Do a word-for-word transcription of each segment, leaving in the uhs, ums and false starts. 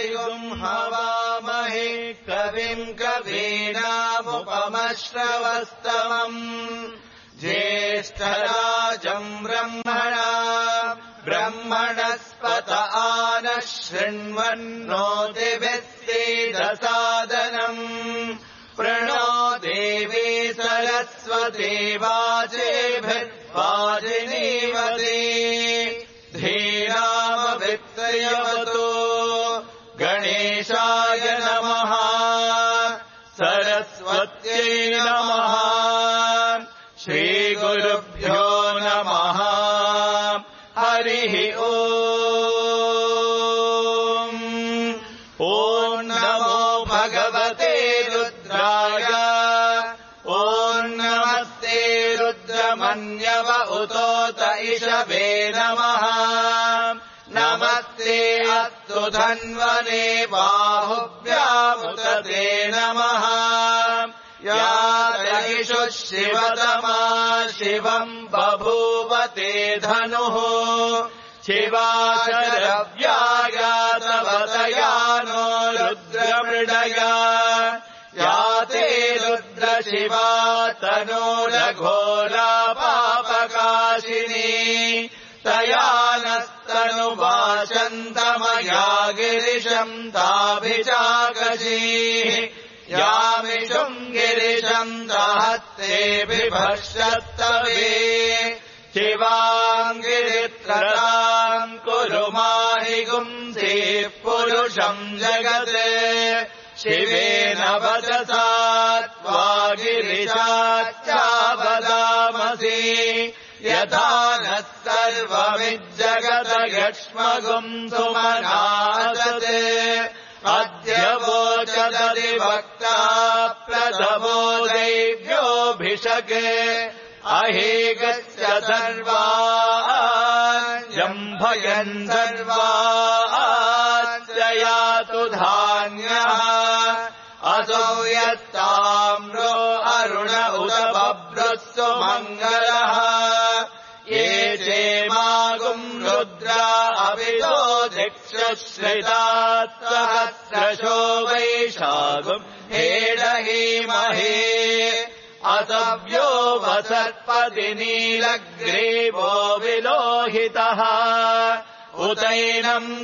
भृगुम् हवामहे कविम् कवीनामुपमश्रवस्तमम् ज्येष्ठराजम् ब्रह्मणा ब्रह्मणस्पत आनः शृण्वन्नोतिभिः सीदसादनम् प्रणो देवी सरस्वती वाजेभिर्वाजिनीवती धीरामवित्रयवतो गणेशाय नमः सरस्वत्यै नमः श्रीगुरुभ्यो नमः हरिः ओम् ॐ नमो भगवते रुद्राय ॐ नमस्ते रुद्रमन्यव उतोत इषवे नमः नमस्ते अस्तु धन्वने बाहुभ्यामुदते नमः या रहिषुः शिवतमा शिवम् बभूवते धनुः शिवाशरव्यायातवतया नो रुद्रमृडया या ते रुद्रशिवा तनूरघोरा पापकाशिनी तया नस्तनुवाचन्तमया गिरिशम् ताभिचाकशीः यामिषुम् गिरिशम् दहत्ते बिभर्षत्तवे शिवाम् गिरित्रताम् कुरु माहि गुंसीः पुरुषम् जगत् शिवेन वचसा त्वा गिरिशाच्चावदामसि यथा नः सर्वमिज्जगत यक्ष्मगुम् सुमनासत् अद्य वोचदधिवक्ता प्रथमो दैव्योऽभिषक् अहेगस्य सर्वाजम्भयन् सर्वाश्च यातु धान्यः असौ यत्ताम्रो अरुण उत बभ्रुः मङ्गलः ये चेमागुम् रुद्रा अविदो दिक्षुश्रितात् सहस्रशो वैशागुम् हेडहीमहे असव्यो वसत्पति नीलग्रीवो विलोहितः उतैनम्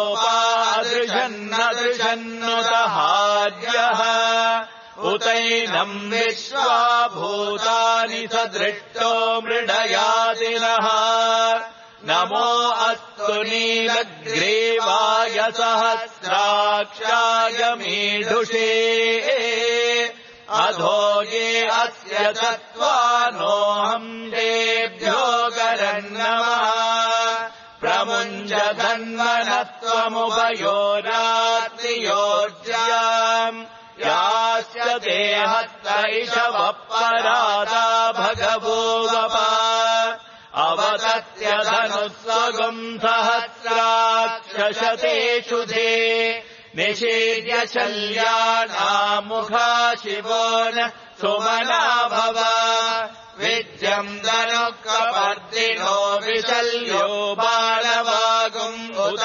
गोपादृशन्नदृशन्नुदहार्यः उतैनम् विश्वा भूतानि सदृष्टो मृडयादिनः नमो अस्तु नीलग्रीवाय सहस्राक्षाय मीढुषे अधो ये अस्य तत्त्वानोऽहम् तेभ्यो करन्नमः प्रमुञ्च धन्वनत्वमुभयोरात्रियोर्ज्याम् याश्च देहत्त इषवः परादा भगवो वपा अवतत्य धनुस्वगुम् सहस्राक्षशतेषु धे निषेद्य शल्यानामुखा शिवो न सुमना भव विद्यम् धनुःकपर्दिनो विशल्यो बालवागुम् उत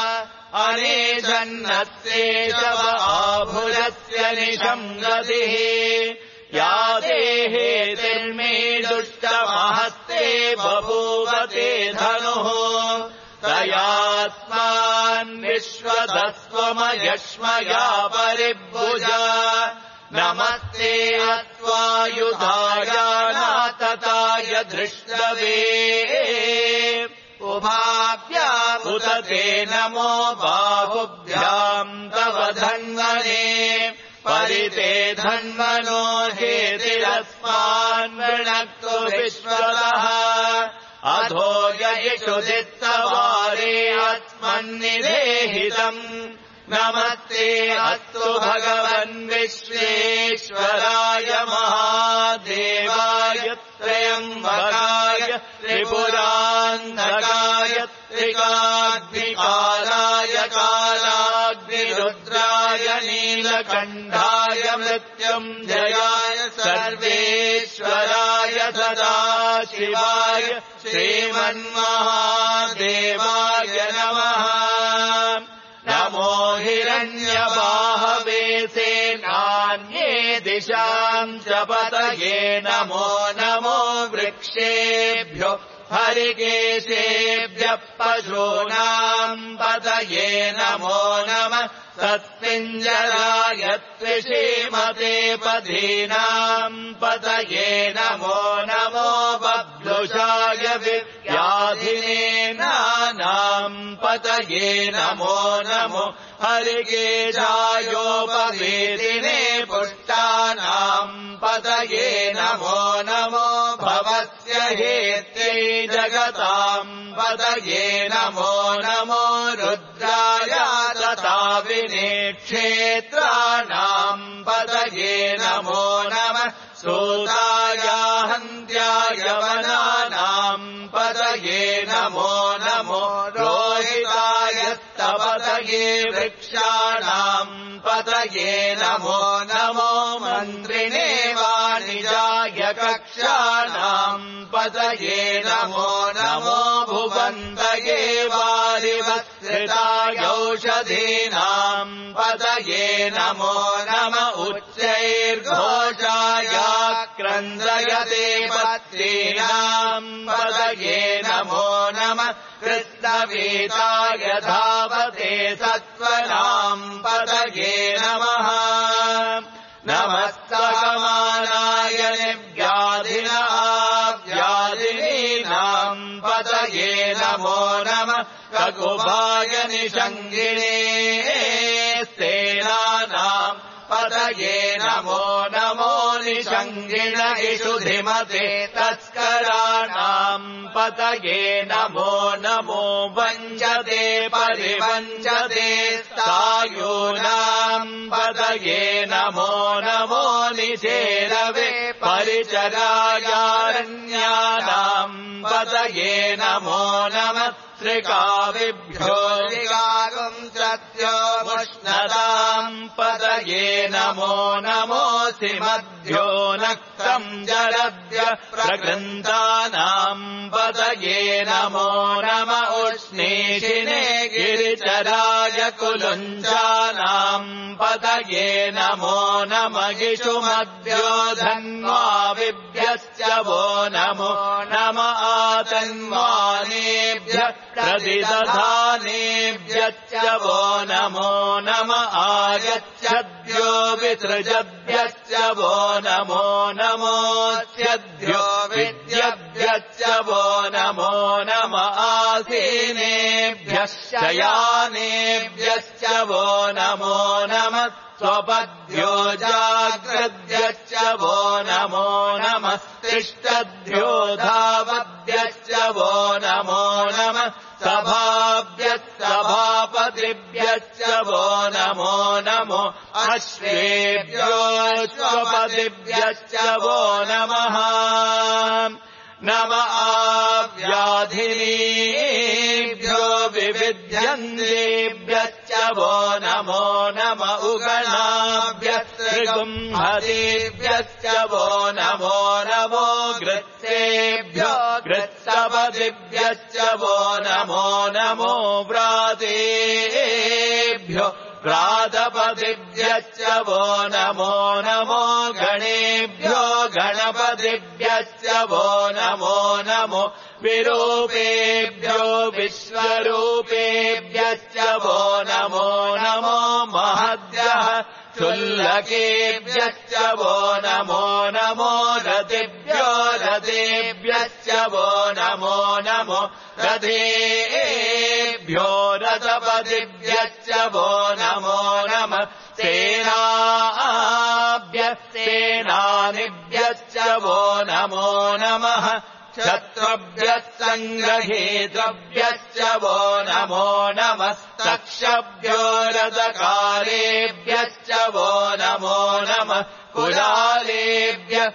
अनेशन्नस्येषव आभुरस्य निशङ्गतिः या देहेतिर्मे दुष्टमहस्ते बभूवते धनुः तयास्मान् विश्वदस्वमयक्ष्मया परिभुजा नमस्ते अत्वायुधायानातताय धृष्टवे उभाभ्याम् उत ते नमो बाहुभ्याम् तव धन्वने परिते धन्वनो हेतिरस्मान् वृणक्तु विश्वतः अधो ययिषु चित्तवारे आत्मन्निदेहितम् नमस्ते अस्तु भगवन् विश्वेश्वराय महादेवाय त्र्यम्बकाय त्रिपुरान्तकाय त्रिकाग्निकालाय कालाग्निरुद्राय नीलकण्ठाय मृत्युञ्जयाय सर्वेश्वराय सदाशिवाय श्रीमन्महादेवाय नमः नमो हिरण्यगर्भाय हिरण्यबाहवे सेनान्ये दिशाम् च पतये नमो नमो वृक्षेभ्यो हरिकेशेभ्यः पशूनाम् पतये नमो नमः तत्पिञ्जराय त्रिषीमते पदीनाम् पतये नमो नमो बभ्रुषाय विद्याधिने नानाम् पतये नमो नमो हरिकेशायोपवेदिने पुष्टानाम् पतये नमो नमो भवस्य हेत्यै जगताम् पतये नमो नमो रुद्राय तथा विने क्षेत्राणाम् पतये नमो नमः सूताय हन्त्याय वनानाम् पतये नमो नमो रोहिताय तपतये वृक्षाणाम् पतये नमो नमो मन्त्रिणे वाणिजाय कक्षाणाम् पतये नमो नमो भुवन्तये वारिवत्सृताय औषधीनाम् पतये नमो नम उच्चैर्घोषाय क्रन्दयते पत्नीनाम् पतये नमो नमः कृष्णवीताय धावते सत्त्वनाम् पतये नमः नमस्तकमानाय व्याधिनाव्याधिनीनाम् पतये नमो नमः ककुभाय निषङ्गिणे सेनानाम् पतये नमो नमो निषङ्गिण इषुधिमते तस्कराणाम् पतये नमो नमो वञ्चते परिवञ्चते स्थायूनाम् पतये नमो नमो निषेरवे परिचरायारण्यानाम् पतये नमो नमः श्रिकाविभ्यो ऋगागुम् सत्यो मुष्णताम् पतये नमो नमोऽसि मध्यो नक्तम् जरद्य प्रकृन्तानाम् पतये नमो नम उष्णीषिणे गिरिचराय कुलुञ्जानाम् पतये नमो नम गिषुमध्यो धन्वाविभ्यश्च वो नमो नम आतन्वानेभ्यः प्रतिदधानेभ्यश्च वो नमो नम आयच्छद्यो विसृजभ्यश्च वो नमो नमोऽस्यद्यो विद्यभ्यश्च वो नमो नम आसीनेभ्यश्च यानेभ्यश्च वो नमो नमः स्वपद्यो जाग्रद्यश्च वो नमो नमः तिष्ठद्यो धावद्यश्च वो नमो नमः सभाभ्यश्च सभापतिभ्यश्च वो नमो नमो अश्वेभ्योऽश्वपतिभ्यश्च वो नमः नम आव्याधिनीभ्यो विविध्यन्तेभ्यश्च वो नमो नम उगणाभ्यस्त्रिगुंहतेभ्यश्च वो नमो नमो गृत्सेभ्यो गृत्सपतिभ्यश्च वो नमो नमो व्रातेभ्यो व्रातपतिभ्यश्च वो नमो नमो गणेभ्यो गणपतिभ्यश्च वो नमो नमो विरूपेभ्यो विश्वरूपेभ्यश्च वो नमो नमो महद्यः क्षुल्लकेभ्यश्च वो नमो नमो रतिभ्यो रतेभ्यश्च वो नमो नमो रथेभ्यो रथपतिभ्यश्च वो नमो नमः सेनाभ्यः सेनानिभ्यश्च वो नमो नमः शत्रुभ्यः सङ्ग्रहेतृभ्यश्च वो नमो नमः तक्षभ्यो रथकारेभ्यश्च वो नमो नमः कुलालेभ्यः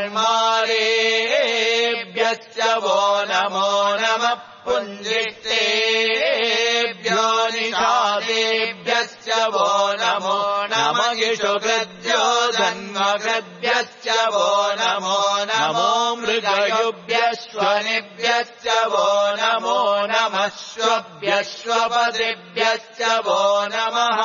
कर्मारेभ्यश्च वो नमो नमः पुञ्जिष्टेभ्यो निषादेभ्यश्च वो नमो नमः इषुकृद्यो धन्वकृद्भ्यश्च वो नमो नमो मृगयुभ्यश्वनिभ्यश्च वो नमो नमः अश्वभ्यश्वपतिभ्यश्च वो नमः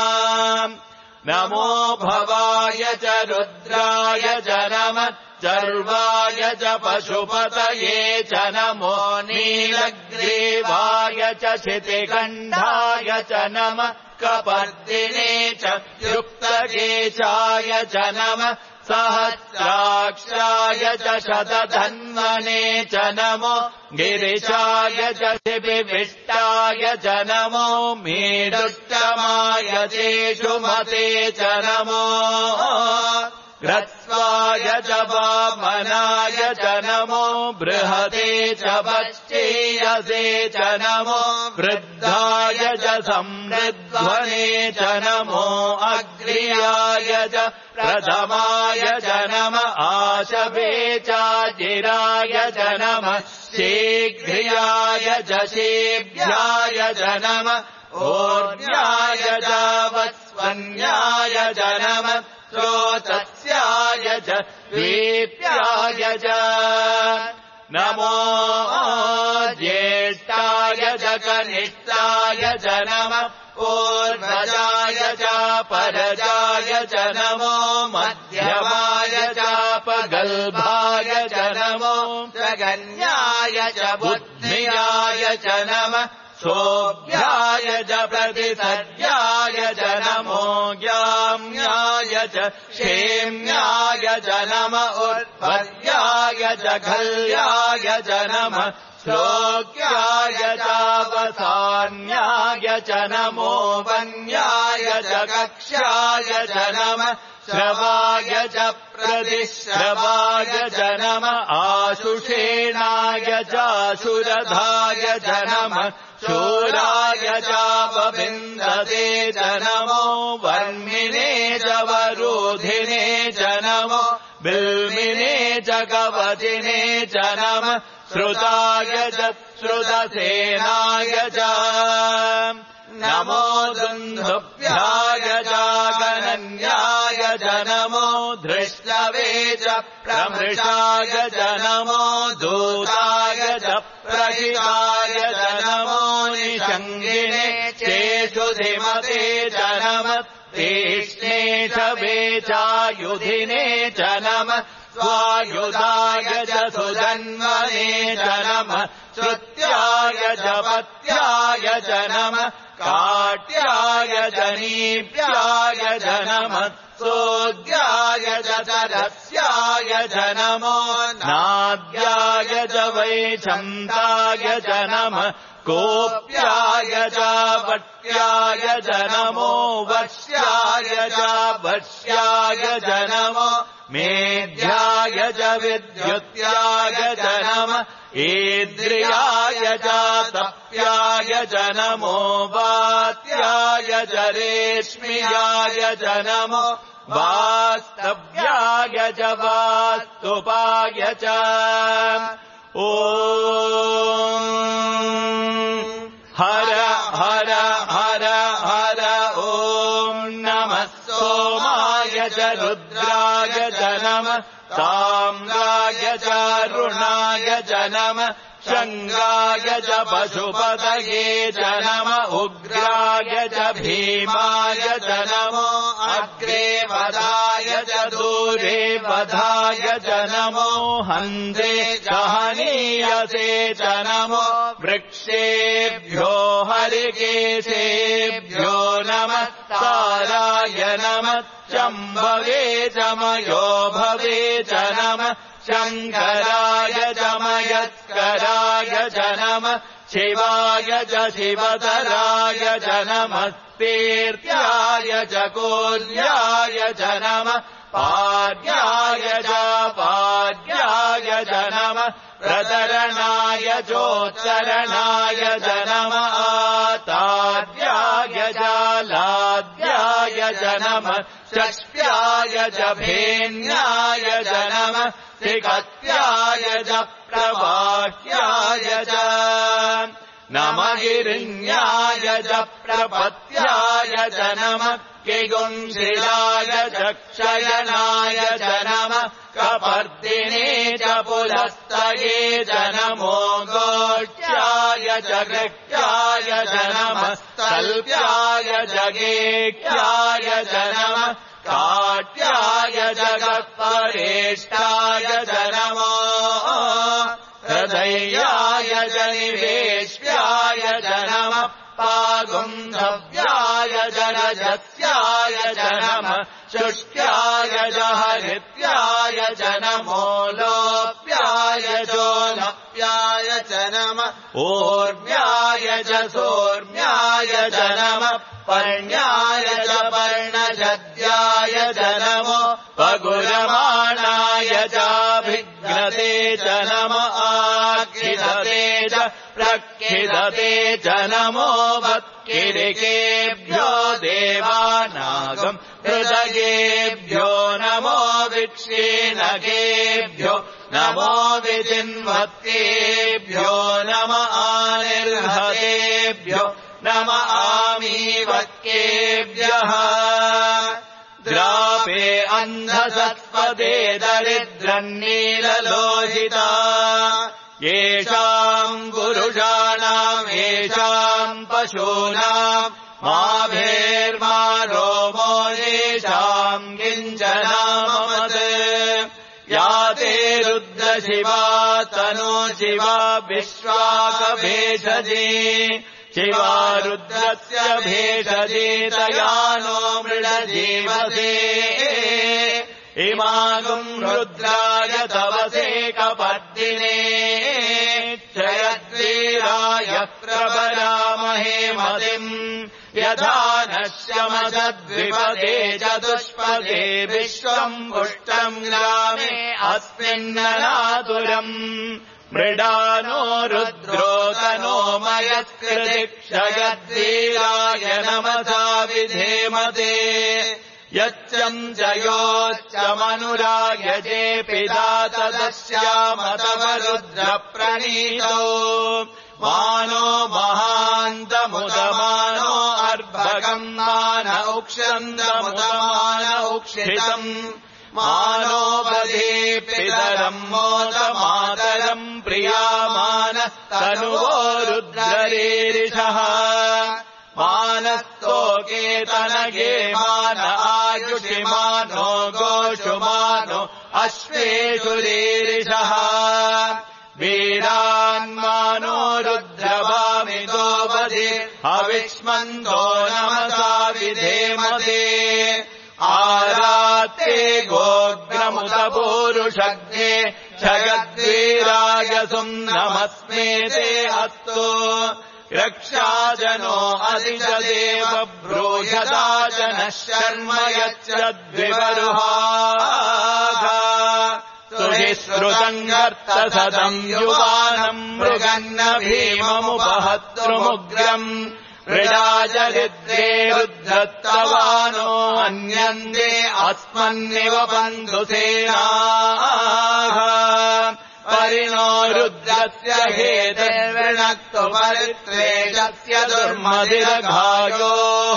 नमो भवाय च रुद्राय च नमः सर्वाय च पशुपतये च नमो नीलग्रीवाय च क्षितिकण्ठाय च नमः कपर्दिने च युक्तकेशाय च नमः सहस्राक्षाय च शतधन्वने च नमो गिरिशाय च शिबिविष्टाय च नमो मीडुत्तमाय चेषुमते च नमो ह्रस्वाय च वामनाय च नमो बृहते च वश्चेयसे च नमो वृद्धाय च संवृध्वने च नमो अग्र्याय च प्रथमाय च नमः आशवे चाजिराय च नमः शीघ्र्याय च शेभ्याय च नमः ओर्ण्याय च वस्वन्याय च नमः श्रोतस्याय च द्वीप्याय च नमो ज्येष्ठाय च कनिष्ठाय च नमः ऊर्ध्वजाय च परजाय च नमो मध्यमाय च पगल्भाय च नमो जगन्याय च बुद्ध्याय च नमः सोऽभ्याय च प्रतिसर्याय च नमो ज्ञाम्याय च क्षेम्याय च नमः उत्पर्याय च खल्याय च नमः श्लोक्याय चावसान्याय च नमो वन्याय च कक्ष्याय च नमः श्रवाय च प्रतिश्रवाय च नमः आशुषेणाय चाशुरधाय च नमः शूराय चापविन्दते च नमो वर्मिणे च वरोधिने च नमो बिल्मिने च कवचिने च नमः श्रुताय च श्रुतसेनाय च नमो दुन्दुभ्याय च गणन्याय च नमो धृष्टवे च प्रमृषाय च नमो दूताय च प्रहिताय च नमो निषङ्गिने चेषुधिमते च नमः तीक्ष्णेषवे चायुधिने च नमः स्वायुधाय च सुधन्वने च नमः श्रुत्याय च पत्याय च नमः काट्याय च नीप्याय च नमः सोद्याय च तरस्याय च नमो नाद्याय च वैशन्ताय च नमः कोप्याय च वट्याय च नमो वश्याय च वश्याय च नमो मेध्याय च विद्युत्याय च नमः ईद्रियाय च तप्याय च नमो वात्याय च रेश्म्याय च नमो वास्तव्याय च वास्तुपाय च ॐ हर हर हर हर ॐ नमः सोमाय च रुद्राय च नमः ताम्राय च रुणाय च नमः शङ्गाय च पशुपतये च नमः उग्राय च भीमाय च नमो अग्रे वधाय च दूरे वधाय च नमो हन्ते च हनीयसे च नमो वृक्षेभ्यो हरिकेशेभ्यो नमः ताराय नमः शम्भवे च मयो भवे च नमः शङ्कराय च मयस्कराय च नमः शिवाय च शिवतराय च नमः तीर्थ्याय च कोल्याय च नमः पाद्याय च पाद्याय च नमः प्रतरणाय चोत्तरणाय च नमः आताद्याय च लाद्याय च नमः षष्ट्याय च भेन्याय च नमः त्रिकत्याय च प्रवाह्याय च नम गिरिण्याय च प्रपत्याय च नमः किगुंशिलाय च क्षयनाय च नमः कपर्दिने च पुलस्तये च नमो गोष्ठ्याय च गृह्याय च नमः तल्प्याय च गेह्याय च नमः काट्याय जगत्परेष्ठाय च नमो हृदयाय च निवेश्याय च नमः पागुन्धव्याय च रजस्याय च नमः शुष्क्याय च हरित्याय च नमो लोप्याय चोलप्याय च नमः ऊर्व्याय च सोर्म्याय च नमः पर्ण्याय च पर्णशद्याय च नमो पगुरमाणाय चाभिघ्नते च नम आखिदते च प्रक्षिदते च नमो वत्किरिकेभ्यो देवानागम् हृदयेभ्यो नमो विक्षीणकेभ्यो नमो विजिन्वत्तेभ्यो नम आनिर्हतेभ्यो नम आमीवक्केभ्यः द्रापे अन्धसत्पदे दरिद्रन्नीललोहिता येषाम् पुरुषाणाम् येषाम् पशूनाम् माभेर्मा रोमो येषाम् किञ्चनाममत् या ते रुद्रशिवा तनो शिवा विश्वाकभेषजी शिवा रुद्रस्य भेषजे तया नो मृडजीवसे इमागुम् रुद्राय तवसे कपर्दिने क्षयद्वीराय प्रबलामहे मतिम् यथा नश्यमसद्विपदे चतुष्पदे विश्वम् पुष्टम् ग्रामे अस्मिन्ननातुरम् मृडानो रुद्रोतनो मयत्कृति क्षयद्वीराय नमसा विधेमते यच्चम् जयोच्च मनुराय जे पिता तदस्याम तव रुद्रप्रणीतो मानो महान्तमुदमानो अर्भगम् मान उक्षन्दमुदमान उक्षितम् मानो बधे पितरम् मोदमातरम् प्रियामान तनुवो रुद्ररीरिषः मानस्तोकेतनगे मान आयुषिमानो गोषुमानो अश्वेषु रीरिषः वीरान्मानो रुद्रभामितो बधे हविष्मन्तो नमसा विधेमते आरात्ते गोग्रमुदपूरुषज्ञे जगद्वीरायसुम् नमस्मेते अस्तु रक्षाजनो अधिजदेव ब्रूषदाजनः शर्म यच्चद्विवरुहाघा सुहिश्रुतम् गर्तसदम् युवानम् मृगन्न भीममुपहतृमुग्रम् मृडाजरिद्रे रुद्धत्तवानो अन्यन्ते अस्मन्निव बन्धुसेनाः परिणो रुद्रस्य हेतर्वृणक्तु परित्वेषस्य दुर्मदिरघायोः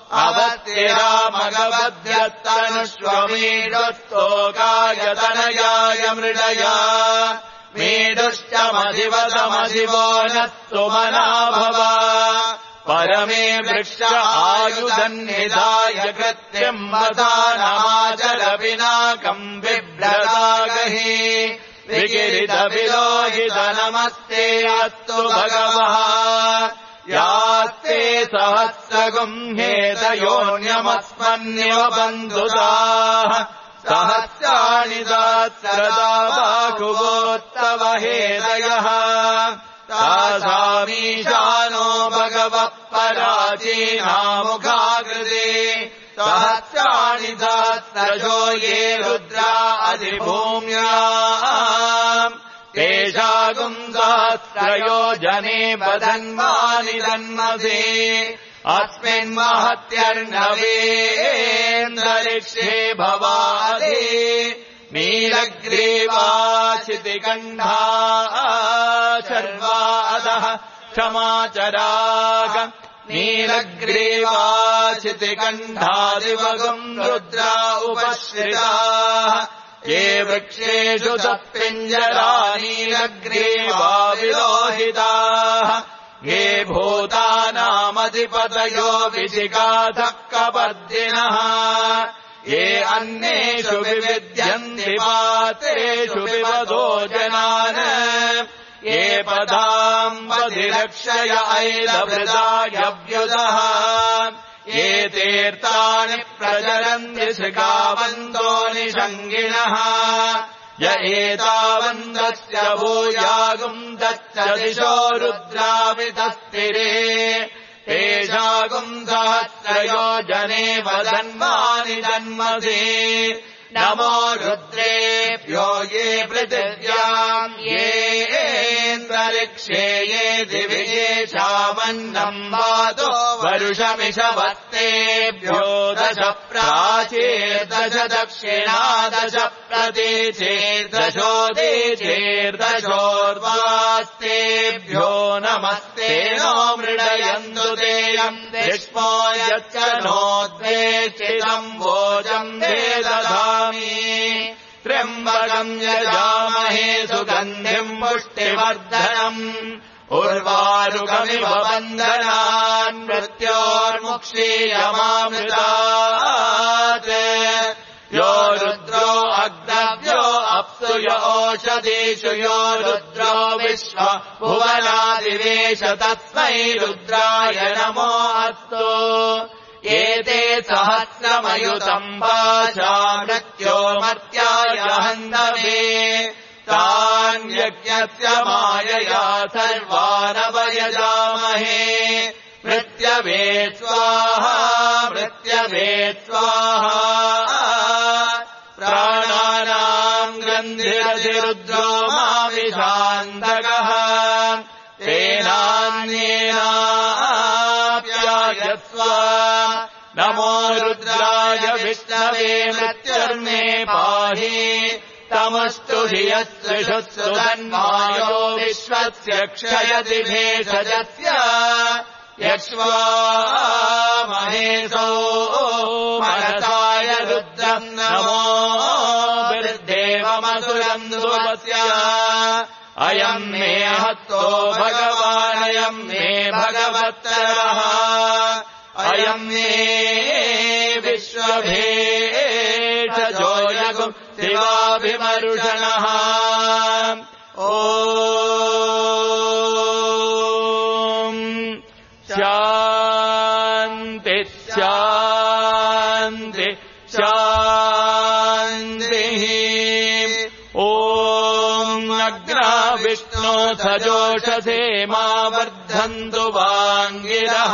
अवत्यरामगवद्यत्तनुष्वमीडुस्तोकायतनयाय मृडया मीडुश्च मधिवदमधिवो नस्तु मनाभव परमे वृक्ष आयुधन्निधाय कृत्यम् वदानमाचर विनाकम् बिभ्रदागहि विगिरितविलोहित नमस्ते अस्तु भगवः यास्ते सहस्रगुम्हेतयोऽन्यमस्मन्निव बन्धुताः सहस्राणि सहस्रदा बाहुवोत्तव हेदयः तासामीशानो भगवः पराचीनामुखाकृते सहस्राणि सहस्रशो ये रुद्रा अधिभूम्याम् तेषागुम् सहस्रयो जने वदन्मानि जन्मसे अस्मिन् महत्यर्णवेन्दरिक्षे भवादे नीलग्रीवा शितिकण्ठा शर्वादः क्षमाचराग नीलग्रीवाचितिकण्ठादिवगम् रुद्रा उपश्रिताः ये वृक्षेषु तत्पिञ्जरा नीलग्रीवा विलोहिताः ये भूतानामधिपतयो विशिखाधः कपर्दिनः ये अन्येषु विविद्यन्ति पातेषु विवदो जनान् ये पदाम्बधिरक्षय ऐलभृदायव्युदः ये तीर्थानि प्रचरन्ति श्रिकावन्दो निषङ्गिणः य एतावन्दस्य भूयागुम् दच्च दिशो रुद्रावितस्तिरे तेषागुम् सहस्रयोजने वदन्वानि जन्मसि नमो रुद्रेभ्यो ये पृथिव्याम् येऽन्तरिक्षे ये दिवि येषामन्नम् वातो वरुषमिषवत्तेभ्यो दश प्राचीर्दश दक्षिणादश प्रतीचेर्दशोदीचेर्दशोर्वास्तेभ्यो नमस्ते नो मृडयन्तु तेयम् दिष्मो यच्च नोद्वेष्टितम् भोजम् वेदधामि त्र्यम्बकम् यजामहे सुगन्धिम् पुष्टिवर्धनम् उर्वारुकमिव बन्धनान् मृत्योर्मुक्षीयमामृतात् यो रुद्रो अग्नव्यो अप्सु य ओषधीषु यो रुद्रो विश्व भुवनादिवेश तस्मै रुद्राय नमो अस्तु एते सहस्रमयुतम् वाचा मृत्यो मर्त्याय हन्तवे तान्यज्ञस्य मायया सर्वानवयजामहे मृत्यवे स्वाहा मृत्यवे स्वाहा प्राणानाम् ग्रन्थिरधिरुद्रो माविशान्तकः तेनान्येनाप्यायस्व नमो रुद्राय विष्णवे मृत्युर्मे पाहि तमस्तु हि यत्सृषुत्सु तन्मायो विश्वस्य क्षयति भेषजस्य यक्ष्वा महेशो मनसाय रुद्रम् नमो विर्देवमसुरम् ध्रुवस्य अयम् मे हस्तो भगवानयम् मे भगवत्तरः अयम् मे विश्वभेषजो यगुम् शिवाभिमरुषणः ॐ शान्ति शान्ति शान्तिः ॐ अग्रा विष्णो सजोषसे मा वर्धन्तु वाङ्गिरः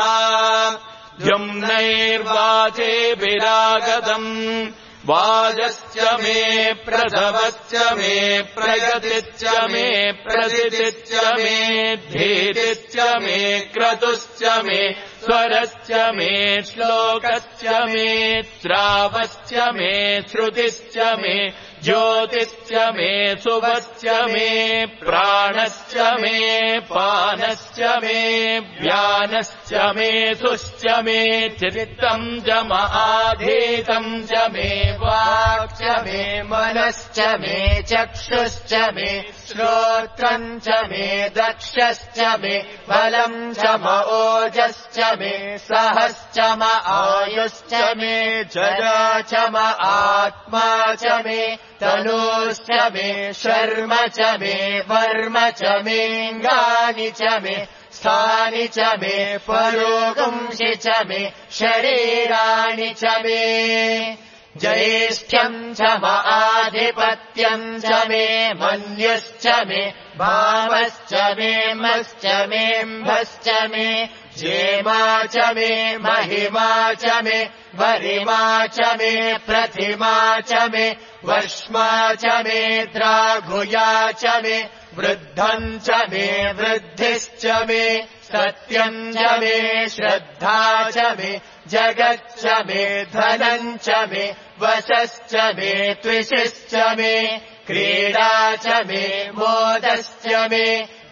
द्युम्नैर्वाचेभिरागतम् वाजश्च मे प्रसवश्च मे प्रगतिश्च मे प्रसिद्धिश्च मे धीतिश्च मे क्रतुश्च मे स्वरश्च मे श्लोकश्च मे श्रावश्च मे श्रुतिश्च मे ज्योतिश्च मे शुभश्च मे प्राणश्च मे पानश्च मे व्यानश्च मे सुश्च मे चित्तम् च महाधीतम् च मे वाक् च मे मनश्च मे चक्षुश्च मे श्रोत्रम् च मे दक्षश्च मे बलम् च म ओजश्च मे सहश्च म आयुश्च मे जरा च म आत्मा च मे तनूश्च मे शर्म च मे वर्म च मेऽङ्गानि च मे स्थानि च मे परोगंसि च मे शरीराणि च मे ज्येष्ठ्यम् च म आधिपत्यम् च मे मन्युश्च मे भावश्च मे मश्च मेऽम्भश्च मे जेमा च मे महिमा च मे वरिमा च मे प्रतिमा च मे वर्ष्मा च मे द्राघुया च मे वृद्धम् च मे वृद्धिश्च मे सत्यम् च मे श्रद्धा च मे जगच्च मे धनम् च मे वशश्च मे त्विषिश्च मे क्रीडा च मे मोदश्च मे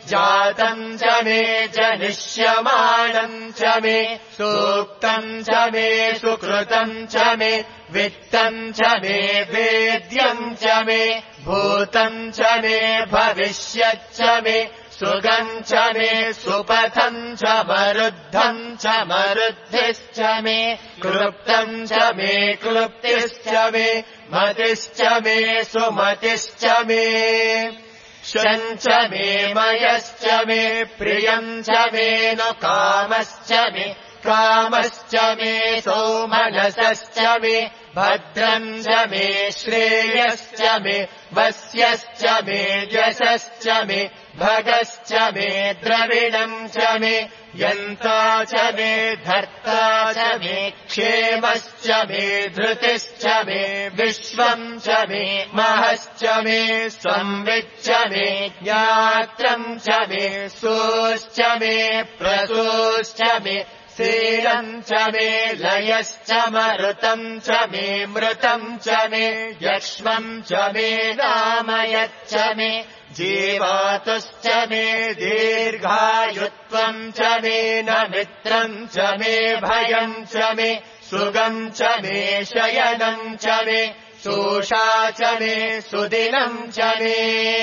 जातम् च मे जनिष्यमाणम् च मे सूक्तम् च मे सुकृतम् च मे वित्तम् च मे वेद्यम् च मे भूतम् च मे भविष्यच्च मे सुगम् च मे सुपथम् च मरुद्धम् च मरुद्धिश्च मे क्लुप्तम् च मे क्लुप्तिश्च मे मतिश्च मे सुमतिश्च मे शञ्च मे मयश्च मे प्रियम् च मे नु कामश्च मे कामश्च मे सौमनसश्च मे भद्रम् च मे श्रेयश्च मे वस्यश्च मे यशश्च मे भगश्च मे द्रविणम् च मे यन्ता च मे धर्ता च मे क्षेमश्च मे धृतिश्च मे विश्वम् च मे महश्च मे संविच्च मे ज्ञात्रम् च मे सोश्च मे प्रसोश्च मे शीलम् च मे लयश्च मरुतम् च मे मृतम् च मे यक्ष्मम् च मे नामयच्च मे जीवातुश्च मे दीर्घायुत्वम् च मे न मित्रम् च मे भयम् च मे सुगम् च मे शयनम् च मे शोषा च मे सुदिनम् च मे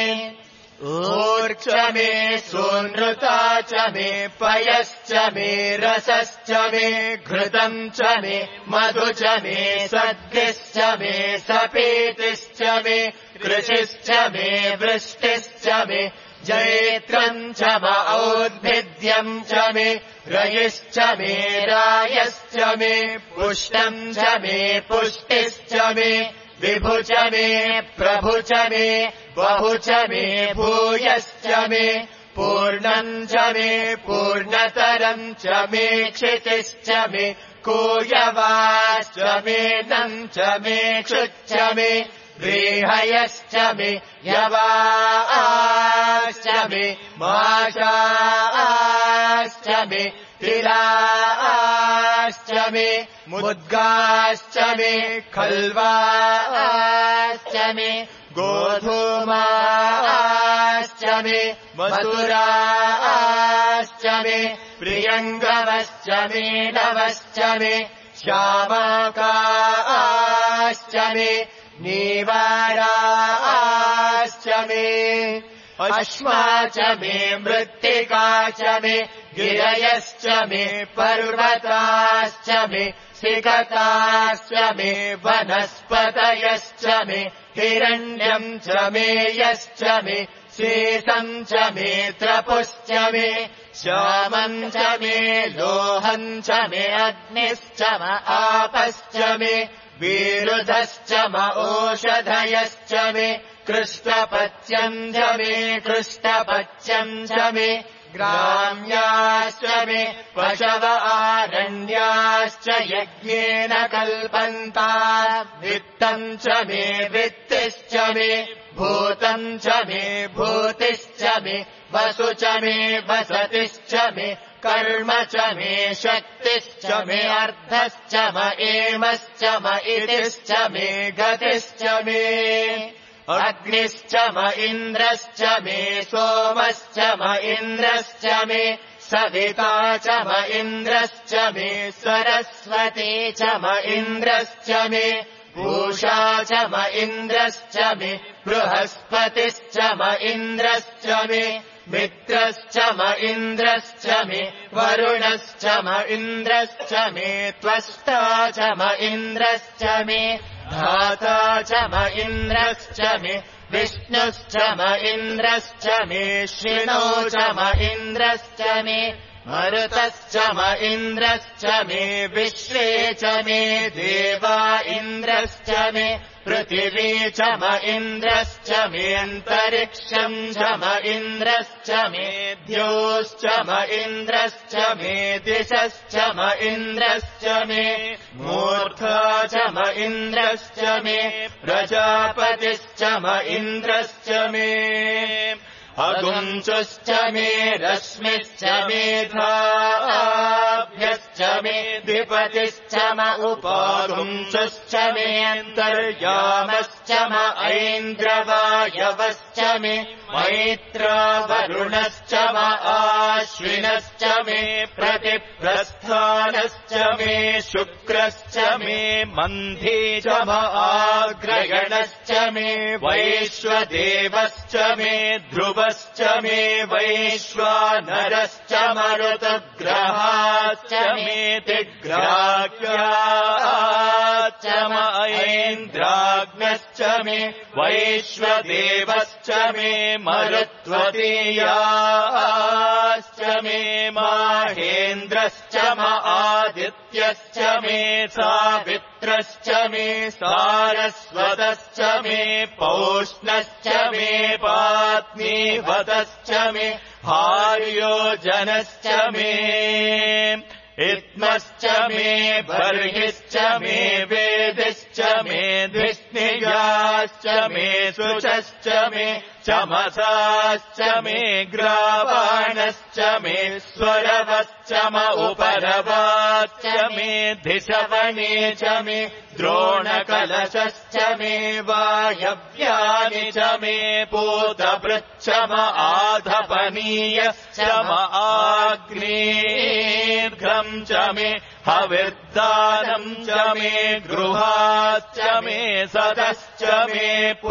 ऊर्च मे सूनृता च मे पयश्च मे रसश्च मे घृतम् च मे मधु च मे सद्भिश्च मे सपीतिश्च मे कृषिश्च मे वृष्टिश्च मे जैत्रम् च म औद्भिद्यम् च मे रयिश्च मे रायश्च मे पुष्टम् च मे पुष्टिश्च मे विभु च मे प्रभु च मे बहु च मे भूयश्च मे पूर्णम् च मे पूर्णतरम् च मे क्षितिश्च मे कूयवाश्च मे नम् च मे क्षुच्च मे व्रीहयश्च मे यवाश्च मे माशाश्च मे तिलाश्च मे मुद्गाश्च मे खल्वाश्च मे गोधूमाश्च मे मधुराश्च मे प्रियङ्गवश्च मे नवश्च मे श्यामाकाश्च मे नीवाराश्च मे अश्मा च मे मृत्तिका च मे गिरयश्च मे पर्वताश्च मे सिकताश्च मे वनस्पतयश्च मे हिरण्यम् च मे यश्च मे शेषम् च मे त्रपुश्च मे श्यामम् च मे लोहम् च मे अग्निश्च म आपश्च मे विरुधश्च म ओषधयश्च मे कृष्णपच्यम् च मे कृष्णपच्यम् च मे ग्राम्याश्च मे पशव आरण्याश्च यज्ञेन कल्पन्ता वित्तम् च मे वित्तिश्च मे भूतम् च मे भूतिश्च मे वसु च मे वसतिश्च मे कर्म च मे शक्तिश्च मे अर्धश्च म एमश्च म इतिश्च मे गतिश्च मे अग्निश्च म इन्द्रश्च मे सोमश्च म इन्द्रश्च मे सविता च म इन्द्रश्च मे सरस्वती च म इन्द्रश्च मे पूषा च म इन्द्रश्च मे बृहस्पतिश्च म इन्द्रश्च मे मित्रश्च म इन्द्रश्च मे वरुणश्च म इन्द्रश्च मे त्वष्टा च म इन्द्रश्च मे धाता च म इन्द्रश्च मे विष्णुश्च म इन्द्रश्च मे श्रिणो च म इन्द्रश्च मे मरुतश्च म इन्द्रश्च मे विश्वे च मे देवा इन्द्रश्च मे पृथिवी च म इन्द्रश्च मे अन्तरिक्षम् च म इन्द्रश्च मे द्योश्च म इन्द्रश्च मे दिशश्च म इन्द्रश्च मे मूर्धा च म इन्द्रश्च मे प्रजापतिश्च म इन्द्रश्च मे अगुंसुश्च मे रश्मिश्च मेधाभ्यश्च मे द्विपतिश्च म उपागुंसुश्च मे अन्तर्यामश्च म ऐन्द्रवायवश्च मे मैत्रा वरुणश्च म आश्विनश्च मे प्रतिप्रस्थानश्च मे शुक्रश्च मे मन्धी च म आग्रगणश्च मे वैश्वदेवश्च मे ध्रुवश्च मे वैश्वानरश्च मरुतग्रहाश्च मे तिग्राह्याश्च म ऐन्द्राग्नश्च मे वैश्वदेवश्च मे मरुत्वतीयाश्च मे माहेन्द्रश्च म आदित्यश्च मे सावित्रश्च मे सारस्वतश्च मे पौष्णश्च मे पात्नीवतश्च मे हार्योजनश्च मे इत्मश्च मे बर्हिश्च मे वेदिश्च मे धिष्णियाश्च मे शुचश्च मे चमसाश्च मे ग्रावाणश्च मे स्वरवश्च म उपरवाश्च मे धिषवणे च मे द्रोणकलशश्च मे वायव्यानि च मे पूतपृच्छ म आधपनीयश्च म आग्नेर्घ्रम् च मे हविर्दानम् च मे गृहाश्च मे सदश्च मे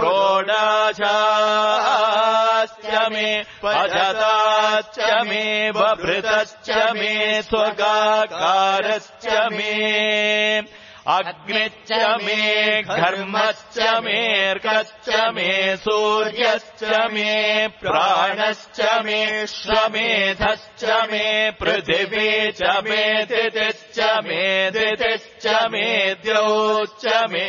प्रोडाशाश्च मे पजताश्च मे बभृतश्च मे स्वगाकारश्च मे अग्निश्च मे घर्मश्च मेऽर्कश्च मे सूर्यश्च मे प्राणश्च मे श्वमेधश्च मे पृथिवी च मे दितिश्च मे दितिश्च मे द्यौश्च मे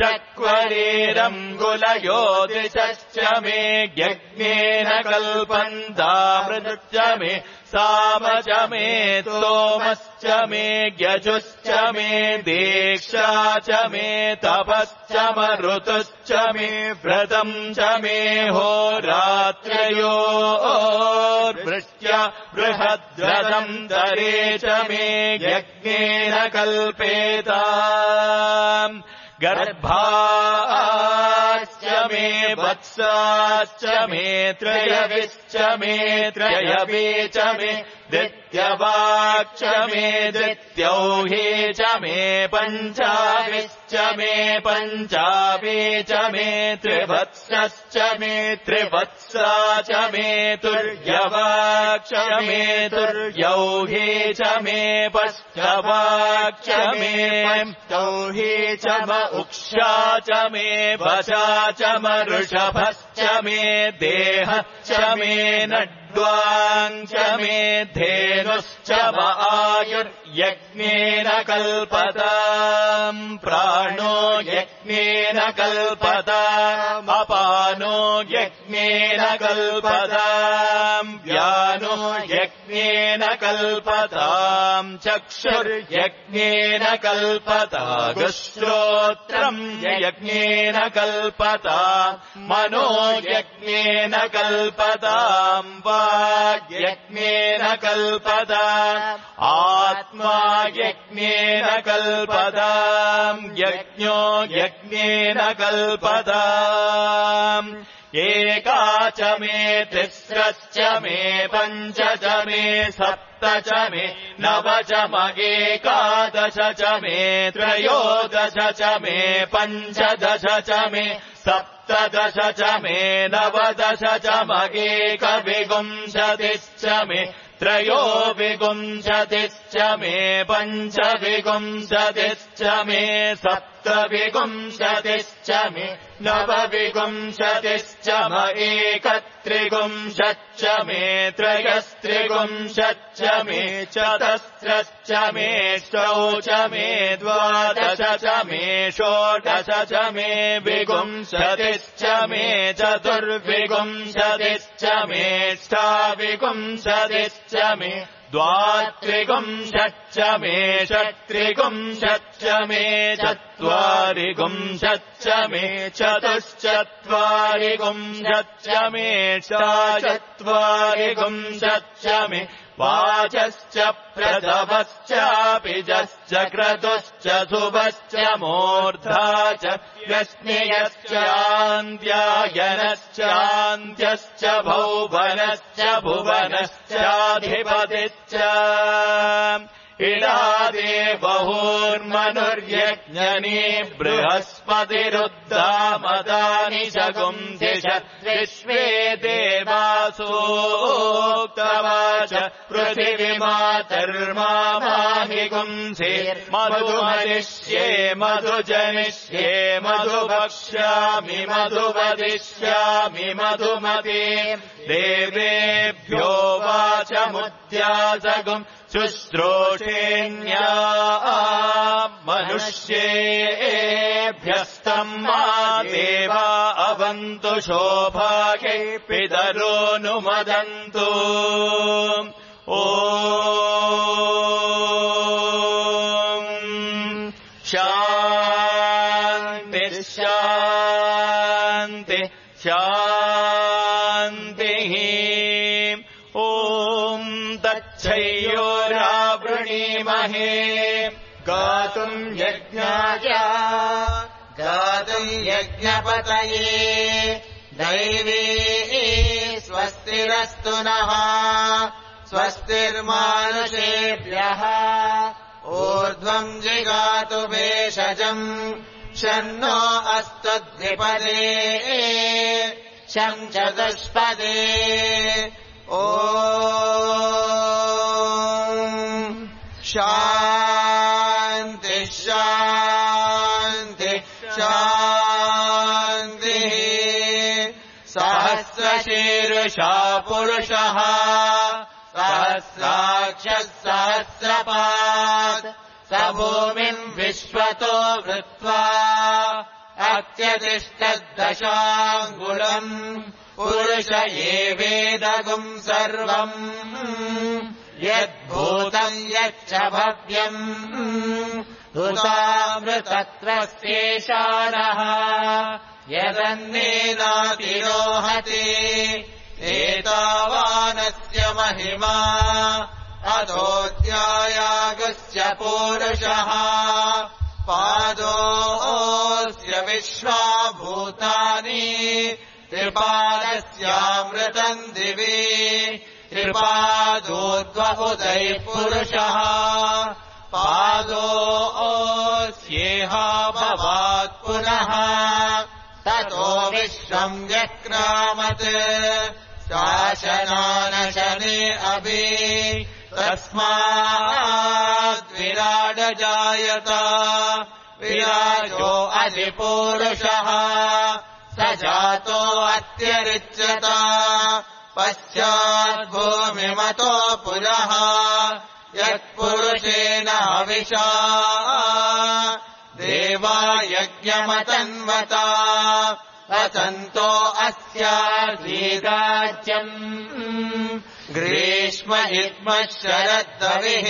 शक्वरीरङ्गुलयोदिशश्च मे यज्ञेन कल्पन्तामृतश्च मे साम च मे सोमश्च मे यजुश्च मे दीक्षा च मे तपश्च मरुतुश्च मे व्रतम् च मे होरात्रयोर्वृष्ट्या बृहद्व्रतम् तरे च मे यज्ञेन कल्पेताम् गर्भाश्च मे वत्साश्च मे त्रयविश्च मे त्रयवी च मे द्वित्यवाक्च मे द्वित्यौही च मे पञ्चाविश्च मे पञ्चावी च मे त्रिवत्सश्च मे त्रिवत्सा च मे तुर्यवाक्च मे तुर्यौही च मे पश्चवाक्च मे पश्चौही च म उक्षा च मे वशा च मऋषभश्च मे देहश्च मे नड्वाञ्च मे धेनुश्च म आयुर्यज्ञेन कल्पताम् प्राणो यज्ञेन कल्पताम् अपानो यज्ञेन कल्पताम् व्यानो यज्ञेन कल्पताम् चक्षुर्यज्ञेन कल्पताम् श्रोत्रम् यज्ञेन कल्पताम् मनो यज्ञेन कल्पताम् वाग्यज्ञेन कल्पताम् आत्मा यज्ञेन कल्पताम् यज्ञो यज्ञेन कल्पताम् एका च मे तिस्रश्च मे पञ्च च मे सप्त च मे नव च मगेकादश च मे त्रयोदश च मे पञ्चदश च मे सप्तदश च मे नवदश च मगेकविंशतिश्च मे त्रयोविंशतिश्च मे पञ्चविंशतिश्च मे सप्तविंशतिश्च मे नवविंशतिश्च म एकत्रिंशच्च मे त्रयस्त्रिंशच्च मे चतस्रश्च मे षोडश मे द्वादश च मे षोडश च मे विंशतिश्च मे चतुर्विंशतिश्च मे षाविंशतिश्च मे द्वात्रिंशच्च मे षट्त्रिंशच्च मे चत्वारिंशच्च मे चतुश्चत्वारिंशच्च मे षट्चत्वारिंशच्च मे वाचश्च प्रसवश्चापिजश्च क्रतुश्च धुवश्च मूर्धा च व्यस्नियश्चान्द्यायनश्चान्त्यश्च भौवनश्च भुवनश्चाधिपतिश्च इडादे बहुर्मनुर्यज्ञनी बृहस्पतिरुद्दामदानि शगुंधिष विश्वे देवासोक्तवाच पृथिवीमातर्मामाहिगुंसि मधुमदिष्ये मधुजनिष्ये मधुभक्ष्यामि मधुवदिष्यामि मधुमते देवेभ्यो वाचमुद्यासगुम् शुश्रूषेण्या मनुष्येभ्यस्तम् मा देवा अवन्तु शोभागे पितरो नुमदन्तु ॐ शान्ति शान्ति शान्तिः ॐ तच्छयोरावृणीमहे गातुम् यज्ञाय गातुम् यज्ञपतये दैवी स्वस्तिरस्तु नः स्वस्तिर्मानुषेभ्यः ऊर्ध्वम् जिगातु भेषजम् शन्नो अस्तु द्विपदे शं चतुष्पदे ॐ शान्ति शान्ति शान्तिः सहस्रशीर्षा पुरुषः सहस्राक्षः सहस्रपात् स भूमिम् विश्वतो वृत्वा अत्यतिष्ठद्दशाङ्गुलम् पुरुष एवेदगुम् सर्वम् यद्भूतम् यच्च भव्यम् हुतामृतत्वस्येषानः यदन्नेनातिरोहति एतावानस्य महिमा अधोऽध्यायागस्य पूरुषः पादोऽस्य विश्वाभूतानि त्रिपादस्यामृतम् दिवि त्रिपादोद्वहुदैः पुरुषः पादोऽस्येहा भवात् पुनः ततो विश्वम् व्यक्रामत् शासनानशने अभि तस्माद्विराडजायत विराजो अधिपूरुषः स जातो अत्यरिच्यत पश्चाद्भूमिमतो पुरः यत्पुरुषेण हविषा देवा यज्ञमतन्वता वसन्तो अस्याधीराज्यम् ग्रीष्म इद्मः शरद्दविः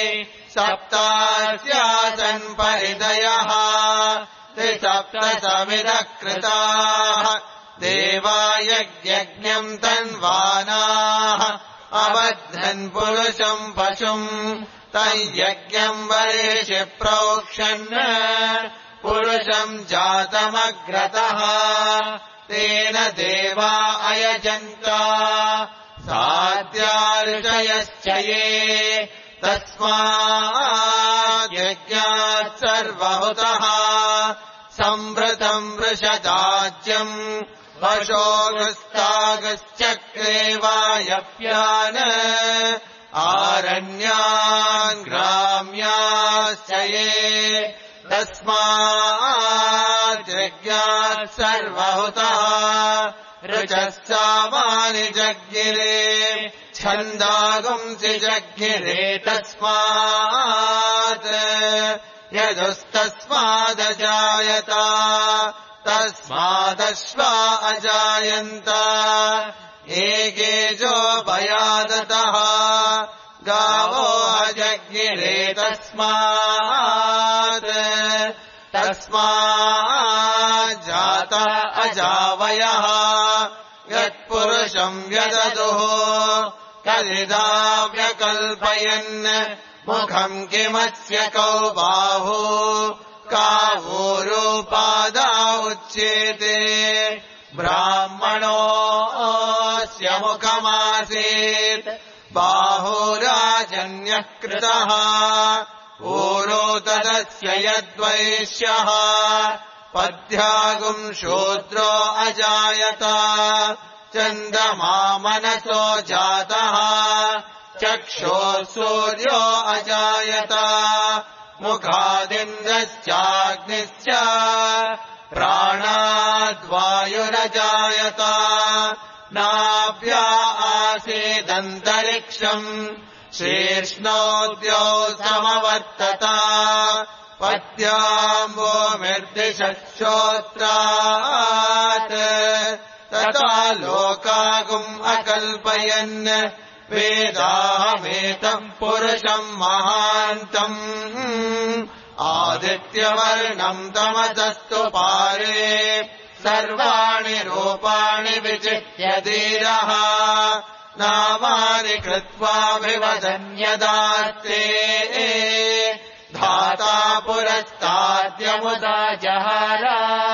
सप्तास्यासन् परिदयः त्रिसप्तसमिदः कृताः देवा यज्ञम् तन्वानाः अबध्नन् पुरुषम् पशुम् तयज्ञम् वर्षि प्रोक्षन् पुरुषम् जातमग्रतः तेन देवा अयजन्त साध्यार्षयश्च ये तस्माद्यज्ञात् सर्वहुतः संवृतम् वृषदाज्यम् पशोगस्तागश्चक्रे वायव्यान् आरण्यान् ग्राम्याश्च ये तस्माद्यज्ञात् सर्वहुतः ऋचः सामानि जज्ञिरे छन्दागुंसि जज्ञिरे तस्मात् यदुस्तस्मादजायत तस्मादश्वा अजायन्त एकेजो भयादतः गावो अजज्ञिरे तस्मात् तस्माज्जाता अजावयः यत्पुरुषम् व्यददुः कदिदाव्यकल्पयन् मुखम् किमस्य कौ बाहु कावोरुपादा उच्येते ब्राह्मणोऽस्य मुखमासीत् बाहुराजन्यः कृतः ऊरो तदस्य यद्वैश्यः पद्यागुम् शूद्रो अजायत चन्द्रमा मनसो जातः चक्षुः सूर्यो अजायत मुखादिन्द्रश्चाग्निश्च प्राणाद्वायुरजायत नाभ्या आसीदन्तरिक्षम् शीर्ष्णोद्यौ समवर्तत पद्याम्बो मृद्दिशश्रोत्रात् तथा लोकागुम् अकल्पयन् वेदाहमेतम् पुरुषम् महान्तम् आदित्यवर्णम् तमसस्तु पारे सर्वाणि रूपाणि विचित्य धीरः नामानि कृत्वाभिवदन्यदास्ते धाता पुरस्ताद्यमुदा जहार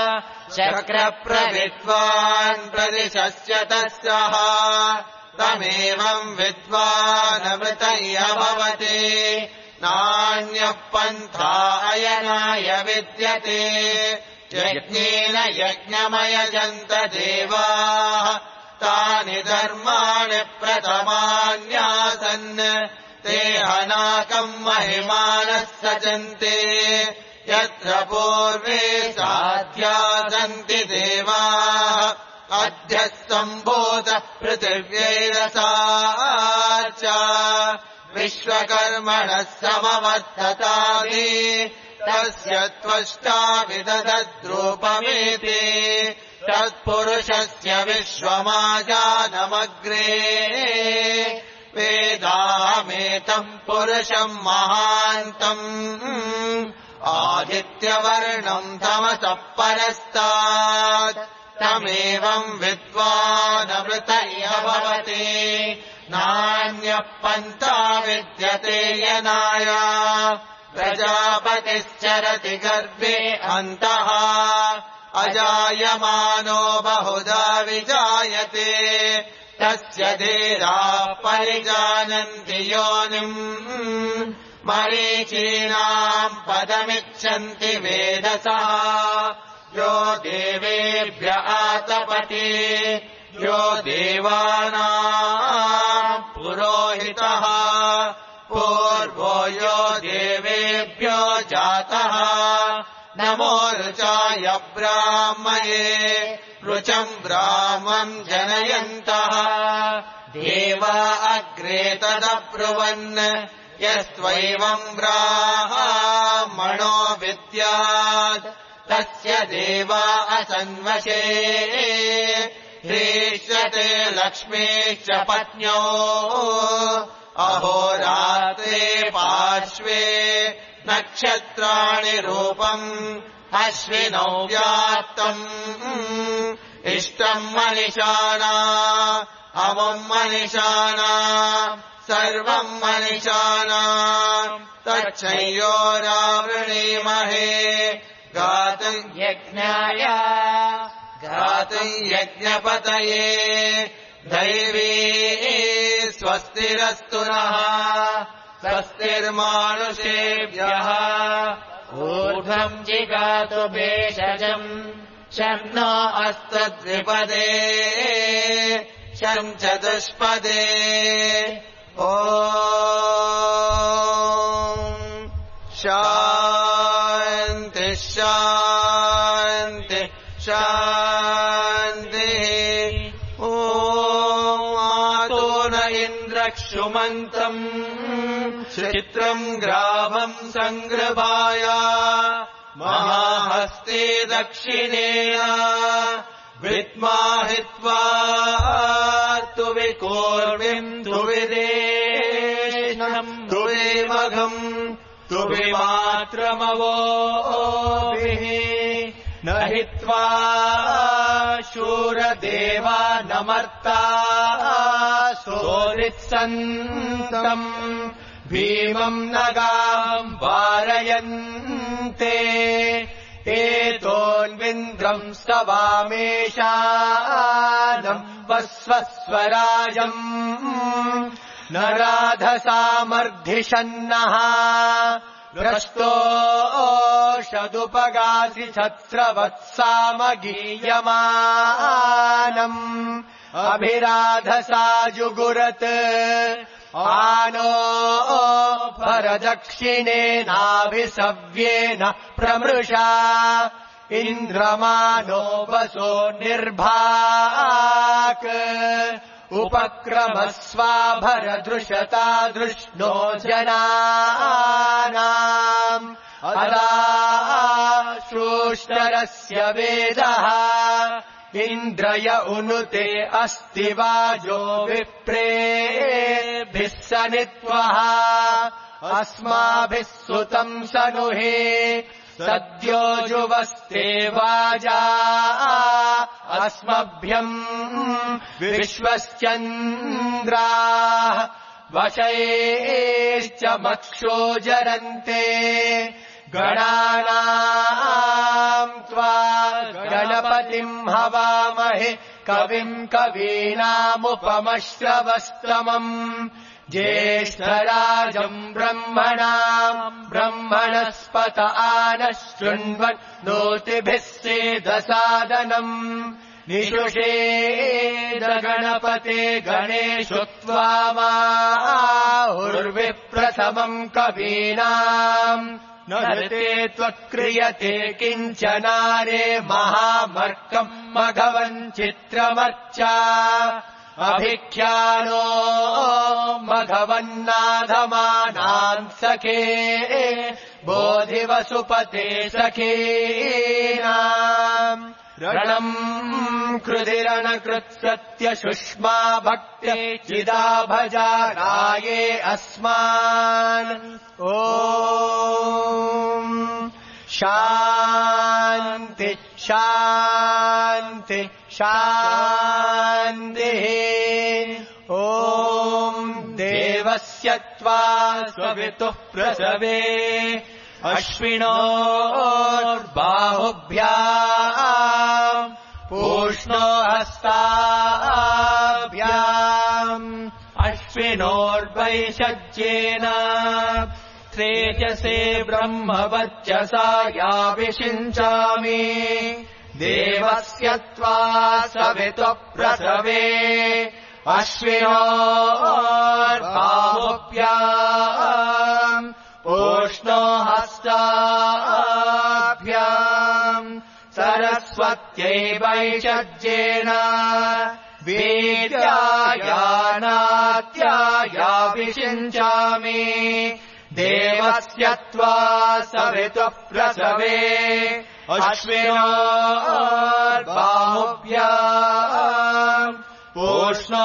शक्रप्रविद्वान् प्रदिशस्य तस्यः तमेवम् विद्वानमृतय्य भवति नान्यः पन्था अयनाय विद्यते यज्ञेन यज्ञमयजन्त देवाः तानि धर्माणि प्रथमान्यासन् ते हनाकम् महिमानः सजन्ते यत्र पूर्वे साध्या सन्ति देवाः अद्य सम्भूतः पृथिव्यैरसा च विश्वकर्मणः समवर्ततानि तस्य त्वष्टा विदधद्रूपमेति तत्पुरुषस्य विश्वमाजानमग्रे वेदाहमेतम् पुरुषम् महान्तम् आदित्यवर्णम् तमसः परस्तात् तमेवम् विद्वानमृतय्य भवति नान्यः पन्था विद्यते यनाय प्रजापतिश्चरति गर्भे अन्तः अजायमानो बहुधा विजायते तस्य धीराः परिजानन्ति योनिम् मरीचीनाम् पदमिच्छन्ति वेदसा यो देवेभ्य आतपति यो देवानाम् पुरोहितः पूर्वो यो देवेभ्यो जातः नमो ऋचाय ब्राह्मये ऋचम् ब्राह्मम् जनयन्तः देवा अग्रे तदब्रुवन् यस्त्वैवम् ब्राह्मणो विद्यात् तस्य देवा असन्वशे ह्रीष्यते लक्ष्मीश्च पत्न्यो अहोरात्रे पार्श्वे नक्षत्राणि रूपम् अश्विनौ व्याप्तम् इष्टम् मनिषाणा अवम् मनिषाणा सर्वम् मनिषाणा तच्छयोरावृणीमहे गातुम् यज्ञाय गातुम् यज्ञपतये दैवी स्वस्तिरस्तु नः स्वस्तिर्मानुषेभ्यः ऊर्ध्वम् जिगातु भेषजम् शन्नो अस्तद्विपदे शम् चतुष्पदे ॐ शान्ति शान्ति शान्तिः ॐ आतो न इन्द्रक्षुमन्तम् चित्रम् ग्राभम् सङ्गृभाय महाहस्ते दक्षिणेन विद्माहित्वा तु विकोर्मिम् तुविदेशम् तुविमघम् तुविमात्रमवोभिः न हित्वा शूरदेवा नमर्ता सोदित्सन्तम् भीमम् नगाम् वारयन्ते एतोन्विन्द्रम् स्तवामेषानम् वस्वस्वराजम् न राधसामर्धिषन्नः भ्रष्टोषदुपगासि छत्रवत्सामगीयमानम् अभिराधसा जुगुरत् आनो परदक्षिणेनाभिसव्येन प्रमृषा इन्द्रमानो वसो निर्भाक् उपक्रमस्वाभरदृशता दृष्णो जनानाम् अदाश्रूष्टरस्य वेदः इन्द्रय उनुते अस्ति वाजो विप्रेभिः सनित्वः अस्माभिः सुतम् सनुहे सद्यो जुवस्ते वाजा अस्मभ्यम् विश्वश्चन्द्राः वशैश्च मक्षो जरन्ते गणानाम् त्वा गणपतिम् हवामहे कविम् कवीनामुपमश्रवस्तमम् ज्येष्ठराजम् ब्रह्मणाम् ब्रह्मणस्पत आनः शृण्वन् नोतिभिः सेदसादनम् निषुषेद गणपते गणेषु त्वामाहुर्विप्रथमम् कवीनाम् न ऋते त्वक्रियते किञ्चनारे महामर्कम् मघवन् चित्रमर्चा अभिख्यानो मघवन्नाधमानान् सखे बोधिवसुपते सखीनाम् रणम् कृधिरणकृत्सत्य सुष्मा भक्ते चिदा भजा राये अस्मान् ॐ शान्ति शान्ति शान्तिः ॐ देवस्य त्वा सवितुः प्रसवे अश्विनोर्बाहुभ्याम् पूष्णो हस्ताभ्याम् अश्विनोर्वैषज्येन तेजसे ब्रह्मवर्चसा याभिषिञ्चामि देवस्य त्वा सवितुः प्रसवे अश्विनोर्बाहुभ्याम् पूष्णो हस्ताभ्याम् सरस्वत्यै वैषज्येन वीर्यायानात्यायाभिषिञ्चामि देवस्य त्वा सवितुः प्रसवे अश्विनोर्बाहुभ्याम् पूष्णो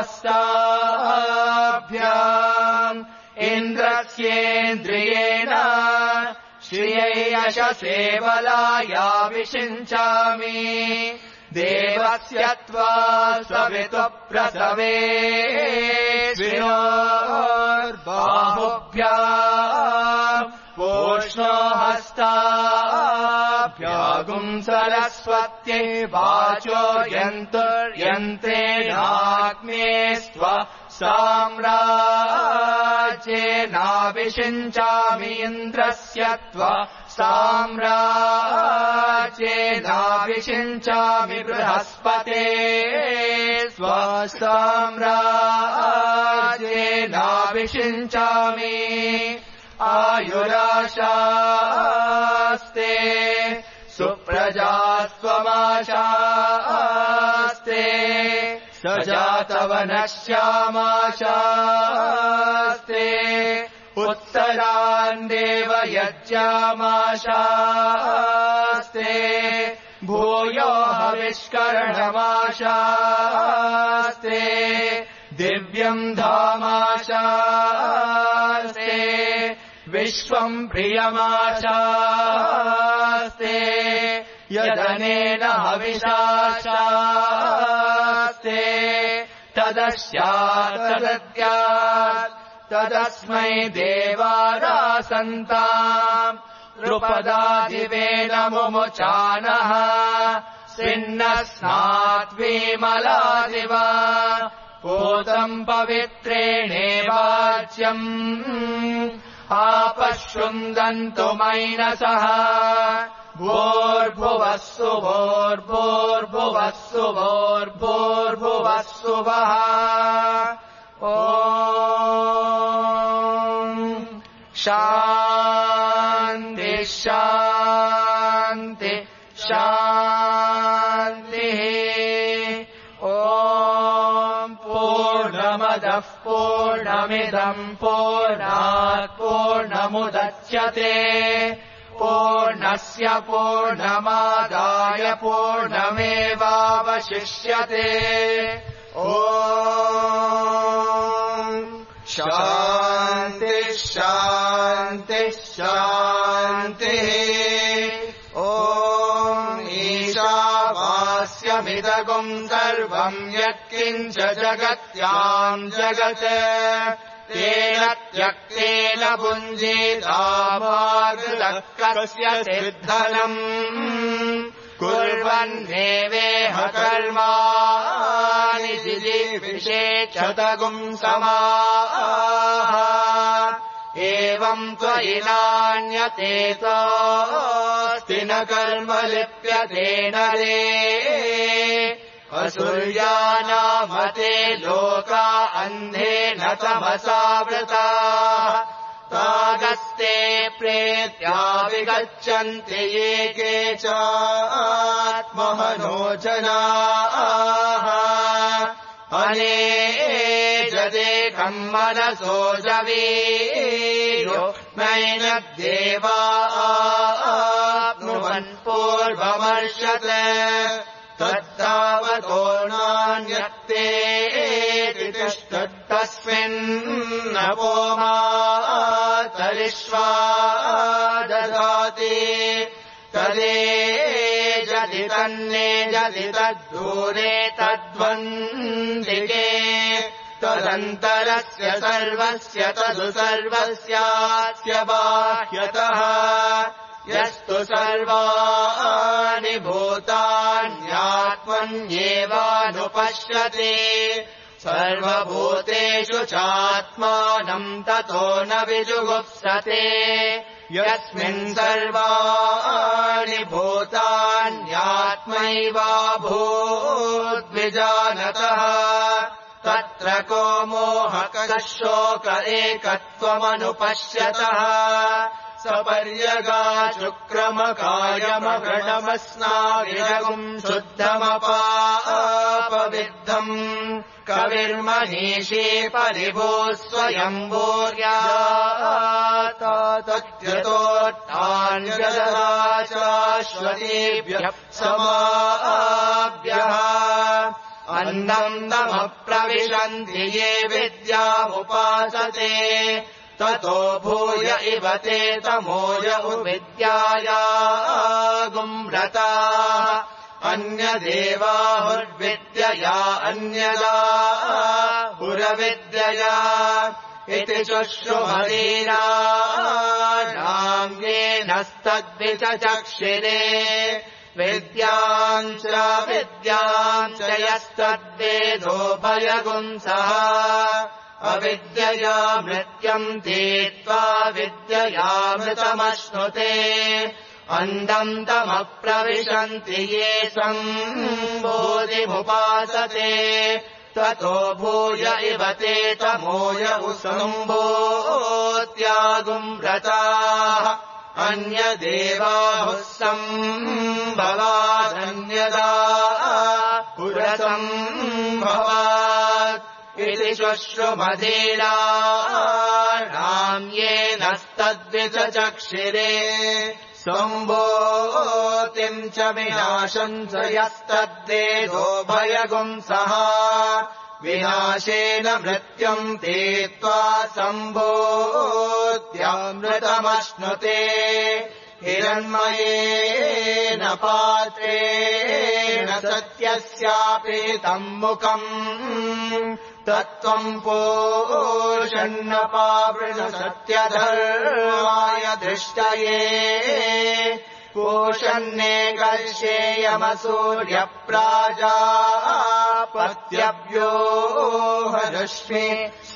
हस्ताभ्याम् इन्द्रस्येन्द्रियेण श्रियै यशसे बलायाभिषिञ्चामि देवस्य त्वा सवितुः प्रसवे अश्विनोर्बाहुभ्याम् पूष्णो हस्ताभ्यागुम् सरस्वत्यै वाचो यन्तुर्यन्त्रेणाग्ने स्वा साम्राज्येनाभिषिञ्चामि इन्द्रस्य त्वा साम्राज्येनाभिषिञ्चामि बृहस्पते स्वा साम्राज्येनाभिषिञ्चामि आयुराशास्ते सुप्रजास्त्वमाशास्ते सजातवनश्यामाशास्ते उत्तरान् देवयज्ञामाशास्ते भूयो हविष्करणमाशास्ते दिव्यम् धामाशास्ते विश्वम् प्रियमाशास्ते यदनेन हविषाशास्ते तदस्यात् तदद्यात् तदस्मै देवादासन्ताम् द्रुपदादिवेन मुमुचानः स्विन्नस्नाद्विमलादिव पूतम् पवित्रेणेवाच्यम् आपश्रुन्दन्तु मैनसः भोर्भुवस्सु भोर्भोर्भुवस्सु भोर्भोर्भुवस्सु वः ॐ शान्ति शान्ति शान्तिः ॐ पूर्णमदः पूर्णमिदम् पूर्णात् पूर्णमुदच्यते पूर्णस्य पूर्णमादाय पूर्णमेवावशिष्यते ॐ शान्ति शान्ति शान्तिः ॐ ईशावास्यमिदगुम् सर्वम् यत्किञ्च जगत्याम् जगत् तेन त्यक्तेन भुञ्जीतामागृतः कस्य सिद्धनम् कुर्वन्नेवेह कर्माणि जिजीविषेक्षतगुम् समाः एवम् त्वयि नान्यतेतोऽस्ति न कर्म लिप्यते नरे असुर्यानामते लोका अन्धेन तमसावृता तागस्ते प्रेत्या विगच्छन्ति ये केचात्महनो जनाः अनेजदेकम् मनसो जवीयो नैनद्देवाप्नुवन् पूर्वमर्षत् तत्तावतो नान्यत्ते तिष्ठत्तस्मिन्नपो मातरिष्वा ददाति तदेजति तन्नेजति तद्दूरे तद्वन्दिके तदन्तरस्य सर्वस्य तदु सर्वस्यास्य बाह्यतः यस्तु सर्वाणि भूतान्यात्मन्येवानुपश्यति सर्वभूतेषु चात्मानम् ततो न विजुगुप्सते यस्मिन् सर्वाणि भूतान्यात्मैवाभूद्विजानतः तत्र को मोहकः शोक एकत्वमनुपश्यतः सपर्यगाचुक्रमकायमव्रणमस्नाविरगुम् शुद्धमपापविद्धम् कविर्मनीषी परिभूः स्वयम्भूर्यातोत्तान्यदराशाश्वतीभ्यः समाभ्यः अन्नम् दमप्रविशन्ति ये विद्यामुपासते ततो भूय इव ते तमोय विद्यायागुम्रताः अन्यदेवाहुर्विद्यया अन्यदाहुरविद्यया इति शुश्रुमदीनानाम् येनस्तद्विचक्षिरे विद्याम् च विद्याम् च यस्तद्वेदोभयगुंसः अविद्यया मृत्युम् तीत्वा विद्ययामृतमश्नुते अन्धम् तमप्रविशन्ति ये सम्बोधिमुपासते ततो भूय इव ते तमोय सम्भूत्यागुम्रताः अन्यदेवाहुः सम्भवादन्यदा पुरसम्भवात् इति शुश्रुमदीनानाम् येनस्तद्विचक्षिरे सम्भूतिम् च विनाशम् च यस्तद्वेदोभयगुंसः विनाशेन मृत्युम् तीत्वा सम्भूत्यामृतमश्नुते हिरण्मयेन पात्रेण सत्यस्यापेतम् मुखम् तत्त्वम् पोषन्नपावृण सत्यधर्माय दृष्टये पोषन्ने कर्षेयमसूर्यप्राजापत्यभ्यो रश्मि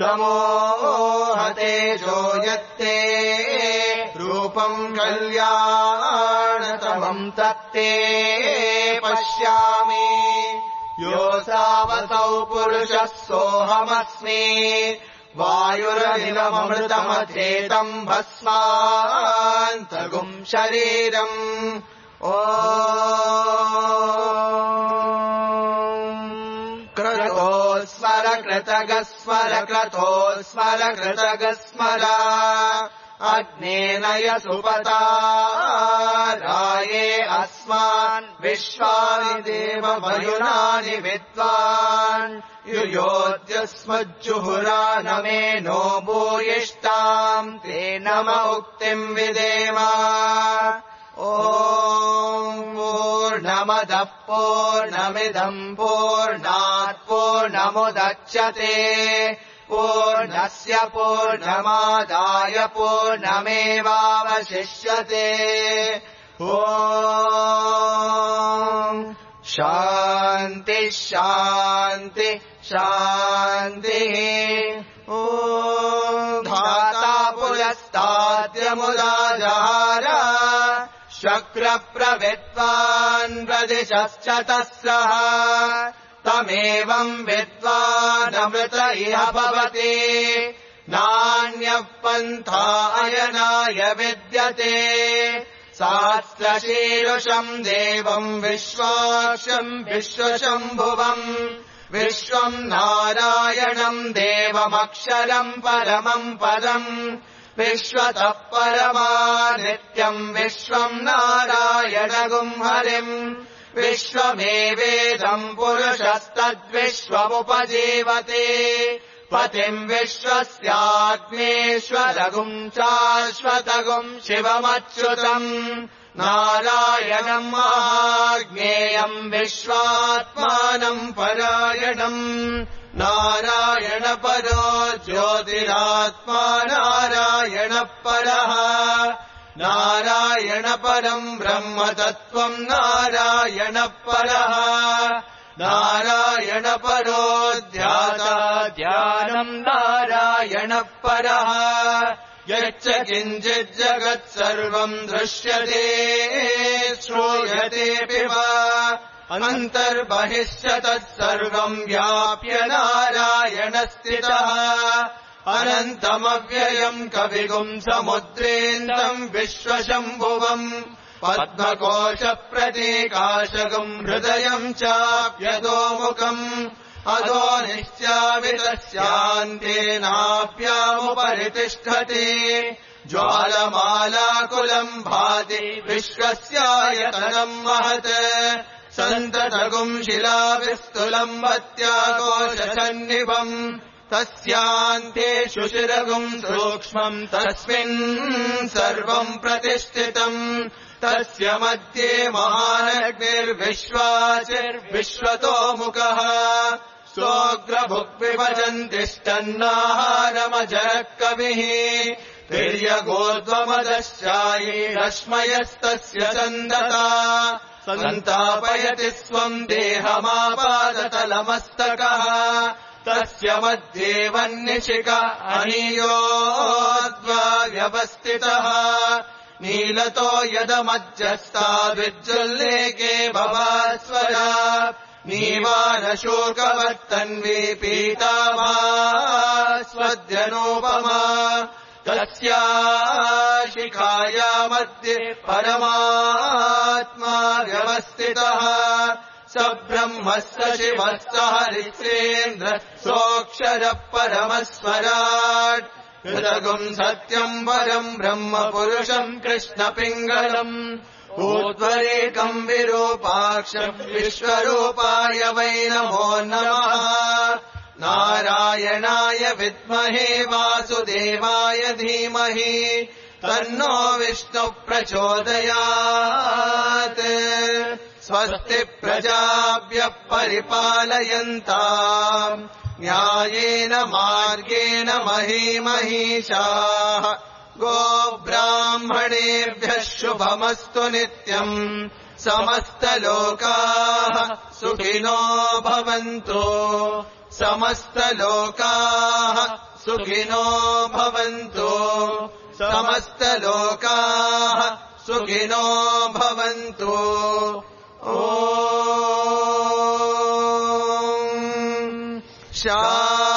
समोहतेजो यत्ते रूपम् कल्याणतमम् तत्ते पश्यामि योऽसावसौ पुरुषः सोऽहमस्मि वायुरनिलममृतमथेतम् भस्मान्तगुम् शरीरम् ओ क्रतोस्मर कृतगस्मर क्रतोस्मर कृतगस्मर अग्नेन यसुपताराये अस्मान् विश्वानि देवमयुनानि विद्वान् युयोद्यस्मज्जुहुरानमे नो भूयिष्ठाम् ते नम उक्तिम् विदेम ॐ पूर्णमदः पूर्णमिदम् पूर्णात् पूर्णमुदच्यते पूर्णस्य पूर्णमादाय पूर्णमेवावशिष्यते ॐ शान्ति शान्ति शान्तिः ॐ धाता पुरस्ताद्यमुदाजहार शक्रप्रविद्वान् प्रदिशश्च तस्रः तमेवम् विद्वानमृत इह भवति नान्यः पन्था अयनाय विद्यते सहस्रशीर्षम् देवम् विश्वाक्षम् विश्वशम्भुवम् विश्वम् नारायणम् देवमक्षरम् परमम् पदम् विश्वतः परमा नित्यम् विश्वम् नारायणगुम् हरिम् विश्वमेवेदम् पुरुषस्तद्विश्वमुपजीवते पतिम् विश्वस्याग्नेश्वरगुम् शाश्वतगुम् शिवमच्युतम् नारायणम् महाज्ञेयम् विश्वात्मानम् परायणम् नारायणपरो ज्योतिरात्मा नारायणपरः नारायणपरम् ब्रह्मतत्त्वम् नारायणपरः नारायणपरो ध्याता ध्यानम् नारायणपरः यच्च किञ्चित् जगत् सर्वम् दृश्यते श्रूयतेऽपि वा अन्तर्बहिश्च तत्सर्वम् व्याप्य नारायणस्थितः अनन्तमव्ययम् कविगुम् समुद्रेन्दम् विश्वशम्भुवम् पद्मकोशप्रतीकाशगुम् हृदयम् चाप्यधोमुखम् अधो निश्चावितस्यान्तेनाप्यामुपरितिष्ठति ज्वालमालाकुलम् भाति विश्वस्यायतनम् महत् सन्ततगुम् शिलाविस्तुलम् मत्याकोशसन्निभम् तस्यान्ते शुशिरगुम् सूक्ष्मम् तस्मिन् सर्वम् प्रतिष्ठितम् तस्य मध्ये महानग्निर्विश्वाचिर्विश्वतोमुखः सोऽग्रभुक्विभजन्तिष्ठन्नाहारमजरः कविः तिर्यगोर्ध्वमदश्चायी रश्मयस्तस्य सन्दता सन्तापयति स्वम् देहमापादतलमस्तकः तस्य मध्ये वह्निशिखा अनीयोद्वा व्यवस्थितः नीलतो यदमध्यस्ताद्विज्जुल्लेके भवास्वरा नीवानशोकवर्तन्वी पीताभास्वद्यनोपमा तस्या शिखाया मध्ये परमात्मा व्यवस्थितः स ब्रह्मः स शिवः स हरिश्चेन्द्रः सोऽक्षरः परमस्वराट् हृदगुम् सत्यम् परम् ब्रह्म पुरुषम् कृष्णपिङ्गलम् ऊर्ध्वरेकम् विरूपाक्षम् विश्वरूपाय वै नमो नमः नारायणाय विद्महे वासुदेवाय धीमहि तन्नो विष्णुः प्रचोदयात्। स्वस्ति प्रजाभ्यः परिपालयन्ताम् न्यायेन मार्गेण महीमहीषाः गोब्राह्मणेभ्यः शुभमस्तु नित्यम् समस्तलोकाः सुखिनो भवन्तु समस्तलोकाः सुखिनो भवन्तु समस्तलोकाः सुखिनो भवन्तु ॐ शा